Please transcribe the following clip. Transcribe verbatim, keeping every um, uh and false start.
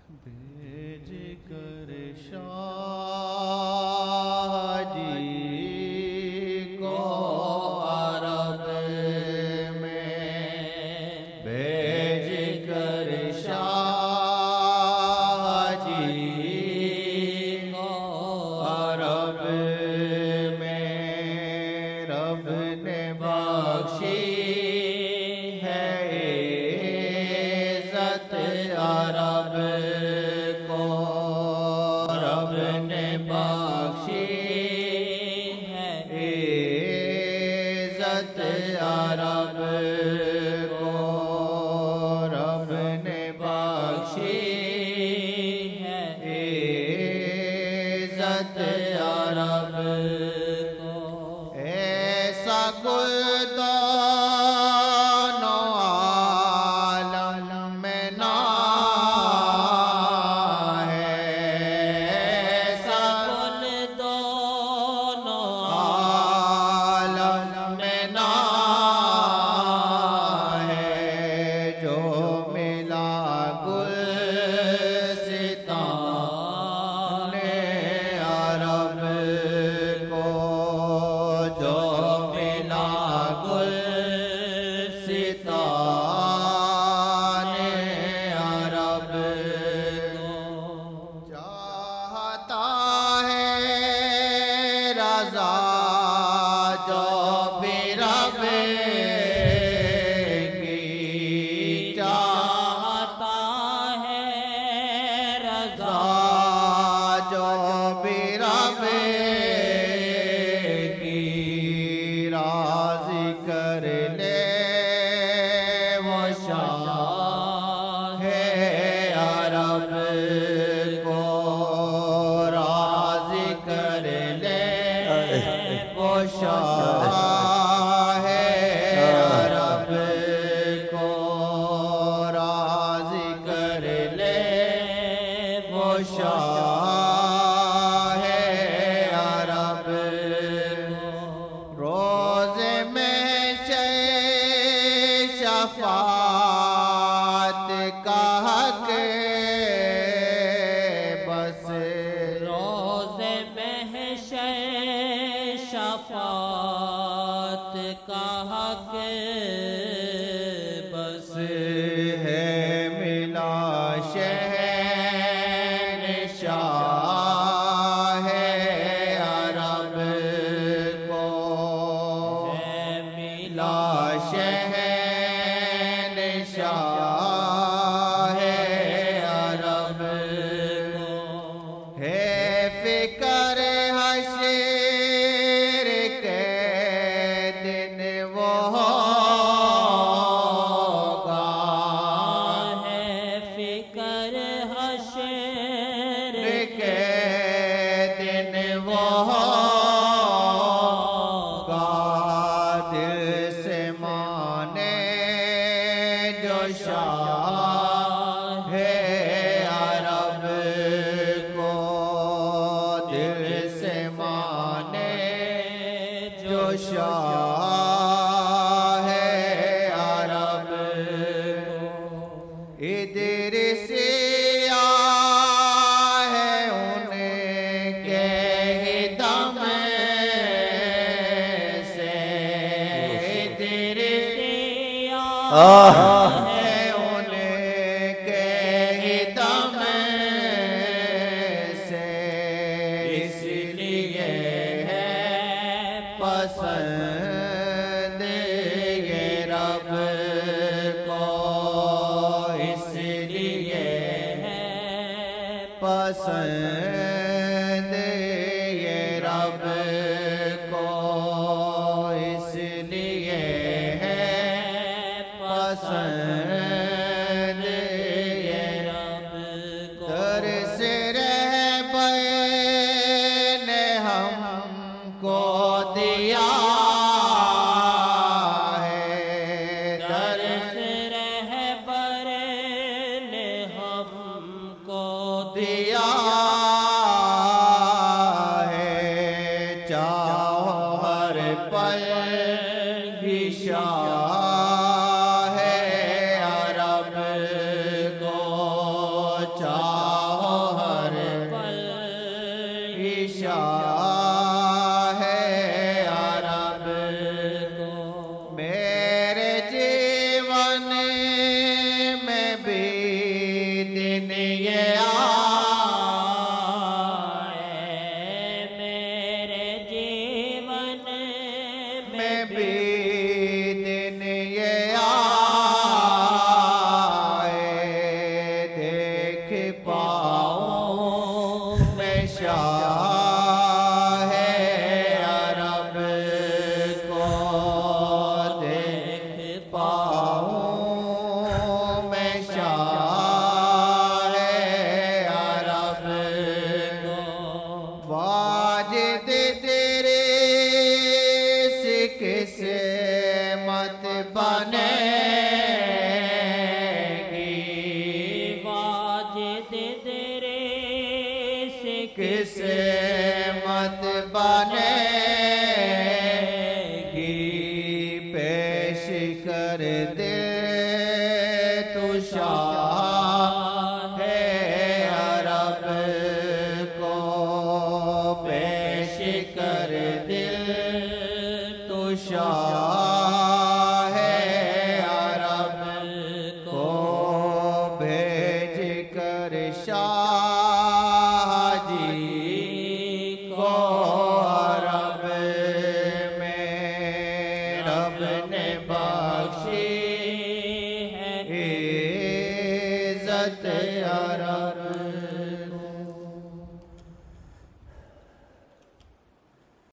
भेज कर शाह जी को अरब में, भेज कर शाह जी को अरब में, रब ने बख्शी है इज़्ज़त अरब को, रब ने बख्शी है इज़्ज़त अरब को, रब ने बख्शी है इज़्ज़त अरब को। ऐसा कुल दोनों आलम में ना है, ऐसा कुल दोनों आलम में ना है, जो मिला गुलसितान अरब को, जो मिला गुलसितान अरब को। चाहता है रज़ा जो भी रब की, चाहता है रज़ा जो भी रब की, राज़ी कर ले वो शाह है अरब को, राज़ी कर ले वो शाह है अरब को, राज़ी कर ले वो शाह है अरब को। रोज़े में शफ़ाअत का हक बस, रोज़े में शफ़ाअत का हक बस है, मिला शहंशाह है अरब को, है मिला शहंशाह है अरब को। है फिकर हश्र के दिन वो होगा, है फिकर हश्र के दिन वो होगा, दिल से माने जो शाह है अरब को, दिल से माने जो शाह है अरब को। इदरिसिया है उनके ही दम से, इदरिसिया है उनके ही दम से, इसलिए है पसंद ये रब को, इसलिए है पसंद ये रब को, इसलिए है पसंद ये रब को। दर्स रहबर ने हमको दिया है, दर्स रहबर ने हमको दिया है, चाहो हर पल ही शाह है अरब को, चाहो तेरे से किसे मत बनेगी पेश कर दे तू शाह है अरब को पेश कर दे तू शाह है अरब को भेज कर शाह जी को अरब में रब ने बा